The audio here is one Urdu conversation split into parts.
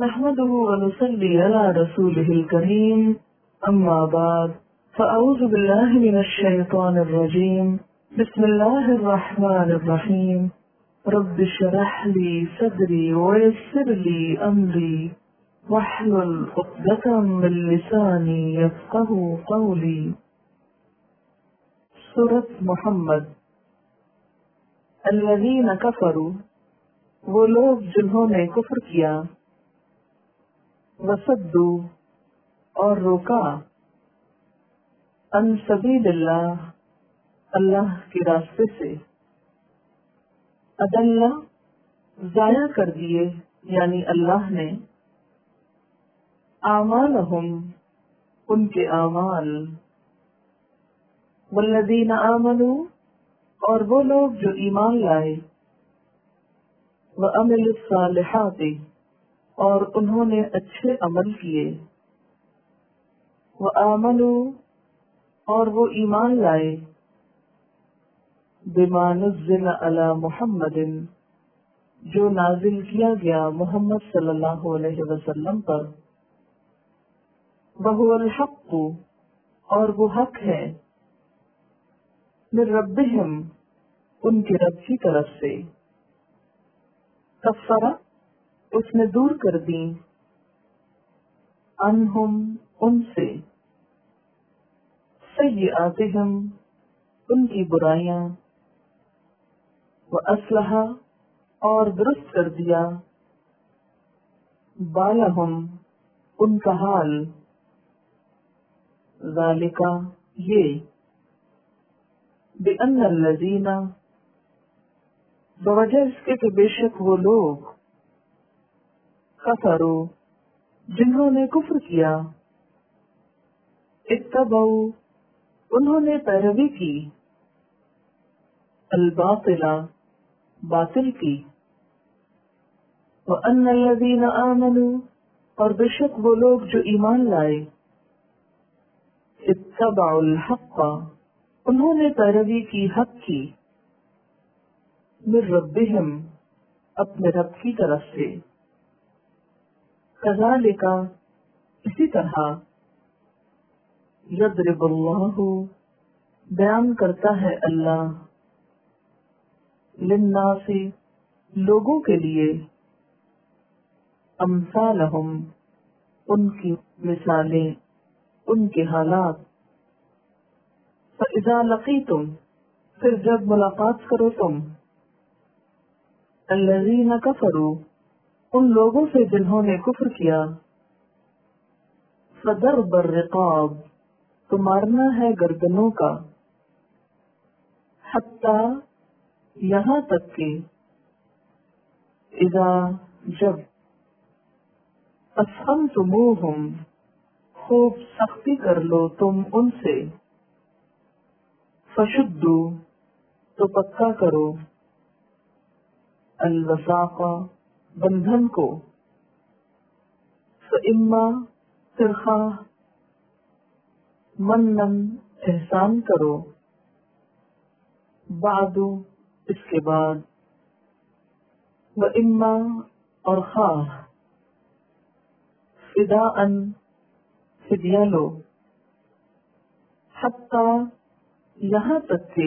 نحمده ونصلي على رسوله الكريم أما بعد فأعوذ بالله من الشيطان الرجيم بسم الله الرحمن الرحيم رب اشرح لي صدري ويسر لي أمري واحلل عقدة من لساني يفقهوا قولي۔ سورۃ محمد۔ الذین کفروا، وہ لوگ جنہوں نے کفر کیا، وصدوا، اور روکا، عن سبیل اللہ، اللہ کے راستے سے، اضل، ضائع کر دیے یعنی اللہ نے، اعمالہم، ان کے اعمال، والذین آمنوا، اور وہ لوگ جو ایمان لائے، وعملوا الصالحات، اور انہوں نے اچھے عمل کیے، وآمنوا، اور وہ ایمان لائے، بما نزل علی محمد، جو نازل کیا گیا محمد صلی اللہ علیہ وسلم پر، وہو الحق، اور وہ حق ہے، من ربہم، ان کے رب کی طرف سے، کفر، اس نے دور کر دی، عنہم، ان سے، سیئاتہم، ان کی برائیاں، واصلح، اور درست کر دیا، بالہم، ان کا حال، ذالک، یہ، بأن الذین، بوجہ اس کے کہ بے شک وہ لوگ، کفروا، جنہوں نے کفر کیا، اتبعوا، انہوں نے پیروی کی، الباطل، باطل کی، وأن الذین آمنوا، اور بے شک وہ لوگ جو ایمان لائے، اتبعوا الحق، انہوں نے پیروی کی حق کی، من ربہم، اپنے رب کی طرف سے، کذالک، اسی طرح، یضرب اللہ، بیان کرتا ہے اللہ، للناس، لوگوں کے لیے، امثالہم، ان کی مثالیں، ان کے حالات، فَإِذَا لَقِيتُمْ، پھر جب ملاقات کرو تم، الذین کفروا، ان لوگوں سے جنہوں نے کفر کیا، فَضَرْبَ الرِّقَابِ، تو مارنا ہے گردنوں کا، حتیٰ، یہاں تک کہ، اذا، جب، اسخنتموہم، خوب سختی کر لو تم ان سے، فشدوا، تو پکا کرو، الوثاق، بندھن کو، فإما، پھر خواہ، منن، احسان کرو، بعد، اس کے بعد، وإما، اور خواہ، فداءً، فدیہ لو، حتیٰ، یہاں تک کہ،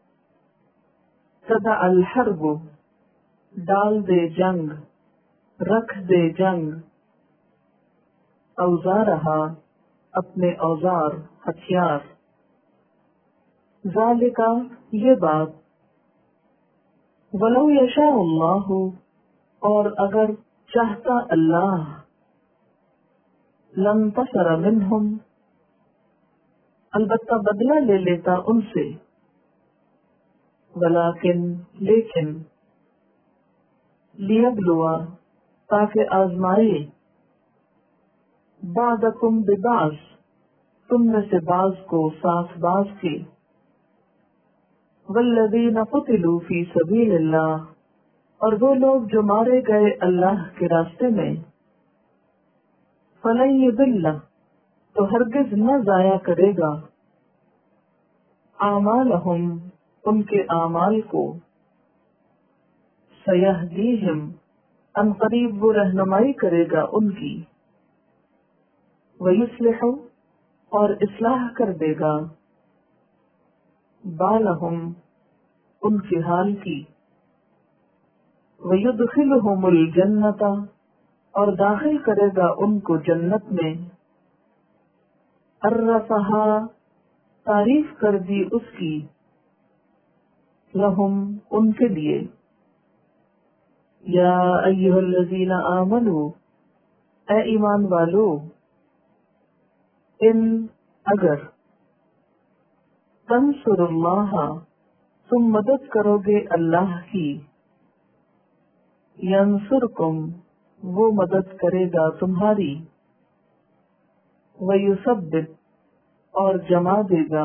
تضع الحرب، ڈال دے جنگ، رکھ دے جنگ، اوزارہا، اپنے اوزار، ہتھیار، ذالک، یہ بات، ولو یشاء اللہ، اور اگر چاہتا اللہ، لانتصر منہم، البتہ بدلہ لے لیتا ان سے، ولیکن، لیکن، لیبلوا، تاکہ آزمائے، بعضکم ببعض، تم میں سے بعض کو ساتھ بعض کی، والذین قتلوا فی سبیل اللہ، اور وہ لوگ جو مارے گئے اللہ کے راستے میں، فلن یضل، تو ہرگز نہ ضائع کرے گا، اعمالہم، ان کے اعمال کو، سیہدیہم، ان قریب وہ رہنمائی کرے گا ان کی، ویصلح اور اصلاح کر دے گا، بالہم ان کے حال کی، ویدخلہم الجنۃ اور داخل کرے گا ان کو جنت میں، عرفہا تعریف کر دی اس کی، لہم ان کے لیے، یا ایھا الذین آمنوا اے ایمان والو، ان اگر تنصروا اللہ تم مدد کرو گے اللہ کی، ینصرکم وہ مدد کرے گا تمہاری، ویثبت اور جما دے گا،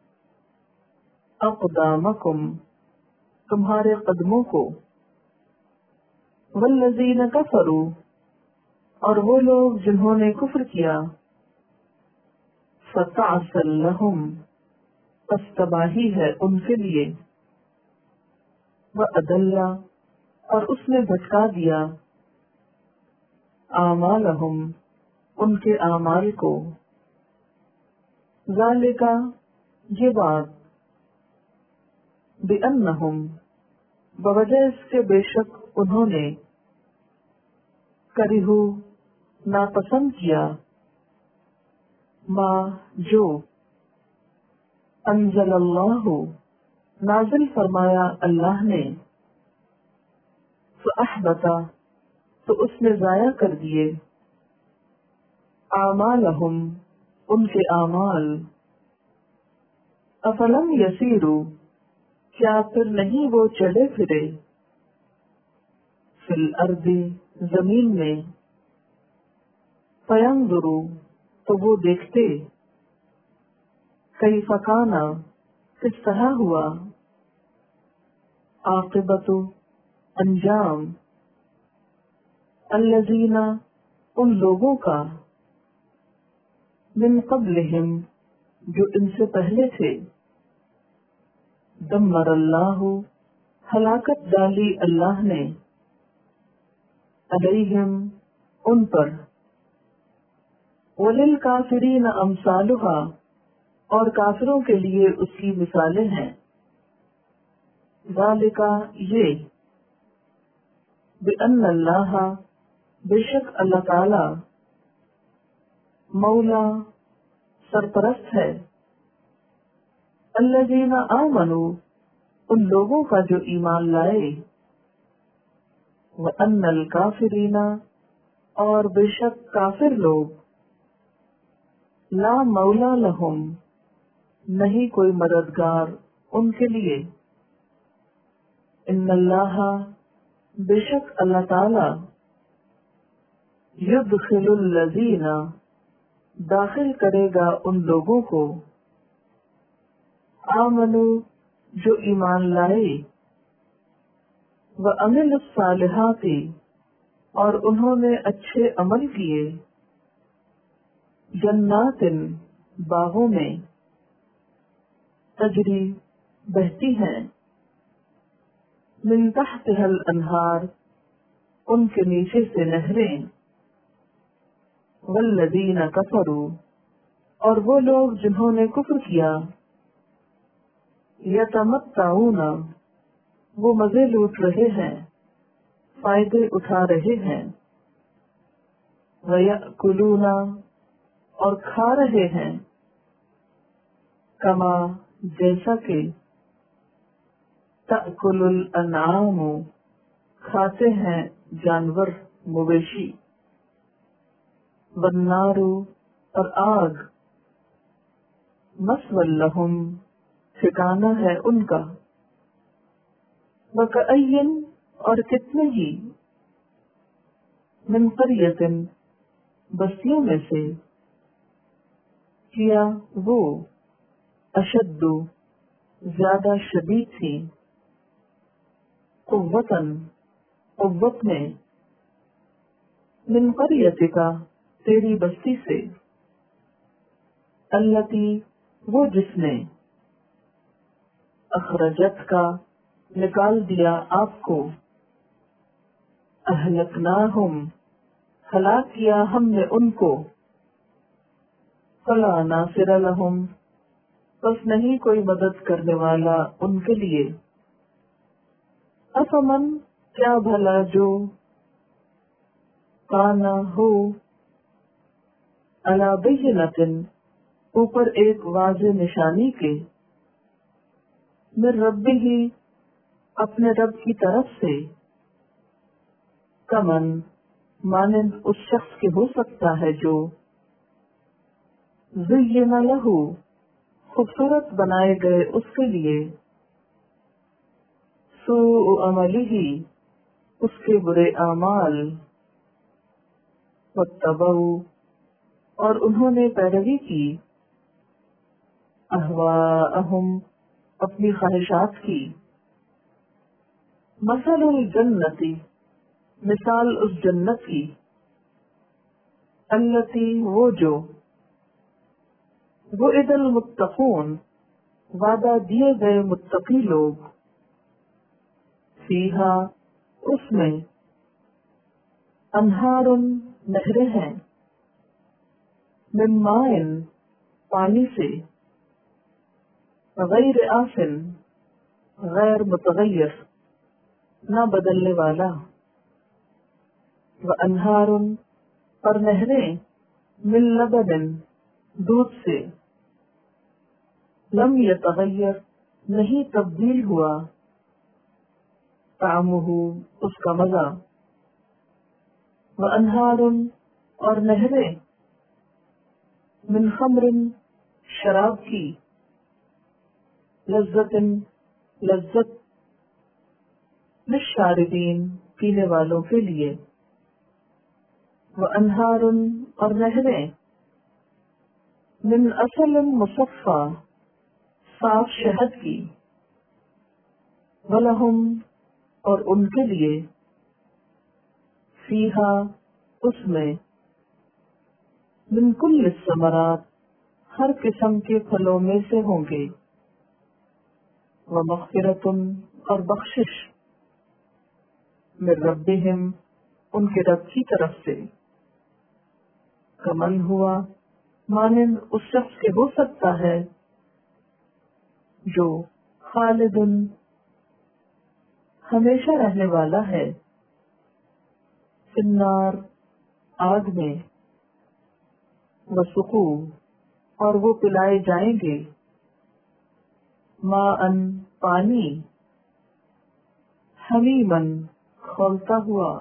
اقدامکم تمہارے قدموں کو، والذین کفروا اور وہ لوگ جنہوں نے کفر کیا، فتعسا لہم پس تباہی ہے ان کے لیے، وَأَضَلَّ اور اس نے بھٹکا دیا، اعمالہم ان کے اعمال کو، ذالک یہ بات، بِأَنَّهُمْ بوجہ اس کے بے شک انہوں نے، کرہو ناپسند کیا، ما جو، انزل اللہ نازل فرمایا اللہ نے، فأحبط تو اس نے ضائع کر دیے، اعمالہم ان کے اعمال، افلم یسیروا کیا پھر نہیں وہ چلے پھرے، فی الارض زمین میں، فینظروا تو وہ دیکھتے، کیف کان کس طرح ہوا، عاقبت انجام، الذین ان لوگوں کا، من قبلہم جو ان سے پہلے تھے، دمر اللہ ہلاکت ڈالی اللہ نے، علیہم ان پر، وللکافرین امثالھا اور کافروں کے لیے اس کی مثالیں ہیں، ذالک یہ، بأن اللہ بے شک اللہ تعالی، مولا سرپرست ہے، الذین آمنوا ان لوگوں کا جو ایمان لائے، وأن الکافرین اور بے شک کافر لوگ، لا مولا لہم نہیں کوئی مددگار ان کے لیے، ان اللہ بے شک اللہ تعالی، یدخل الذین داخل کرے گا ان لوگوں کو، آمنو جو ایمان لائے، وعملوا الصالحات اور انہوں نے اچھے عمل کیے، جنات باغوں میں، تجری بہتی ہیں، من تحتها الانہار ان کے نیچے سے نہریں، والذین کفروا اور وہ لوگ جنہوں نے کفر کیا، یتمتعون وہ مزے لوٹ رہے ہیں، فائدے اٹھا رہے ہیں، ویأکلون اور کھا رہے ہیں، کما جیسا کہ، تأکل الانعام کھاتے ہیں جانور مویشی، والنار اور آگ، مثوی لہم ٹھکانہ ہے ان کا، وکأین اور کتنے ہی، من قریۃ بستیوں میں سے، کیا وہ، اشد زیادہ شدید تھی، قوتاً قوت میں، من قریتک تیری بستی سے، التی وہ جس نے، اخرجت کا نکال دیا آپ کو، اہلکناہم ہلاک کیا ہم نے ان کو، فلا ناصر لہم بس نہیں کوئی مدد کرنے والا ان کے لیے، افمن کیا بھلا جو، کانا ہو علی بینۃ اوپر ایک واضح نشانی کے، من ربہ اپنے رب کی طرف سے، کمن مانند اس شخص کے ہو سکتا ہے جو، زین لہو خوبصورت بنائے گئے اس کے لیے، سوء عملہ اس کے برے اعمال، واتبعوا اور انہوں نے پیروی کی، اہواءہم اپنی خواہشات کی، مثل الجنتی مثال اس جنت کی، التی وہ جو، وعد المتقون وعدہ دیے گئے متقی لوگ، فیہا اس میں، انہار نہریں ہیں، من ماء پانی سے، غیر آسن غیر متغیر نہ بدلنے والا، وانہار اور نہریں، من لبن دودھ سے، لم یتغیر نہیں تبدیل ہوا، طعمہ اس کا مزہ، وانہار اور نہریں، من خمر شراب کی، لذت لذت، للشاربین پینے والوں کے لیے، وانہار اور نہریں، من عسل مصفی صاف شہد کی، ولہم اور ان کے لیے، فیہا اس میں، من کل الثمرات ہر قسم کے پھلوں میں سے ہوں گے، ومغفرۃ اور بخشش، من ربہم ان کے رب کی طرف سے، کمن ہوا مانند اس شخص کے ہو سکتا ہے جو، خالد ہمیشہ رہنے والا ہے، فی النار آگ میں، وسقو اور وہ پلائے جائیں گے، ماء پانی، حمیما کھولتا ہوا،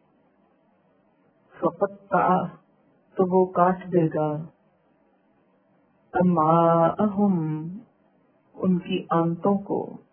فقطع تو وہ کاٹ دے گا، امعاءہم ان کی آنتوں کو،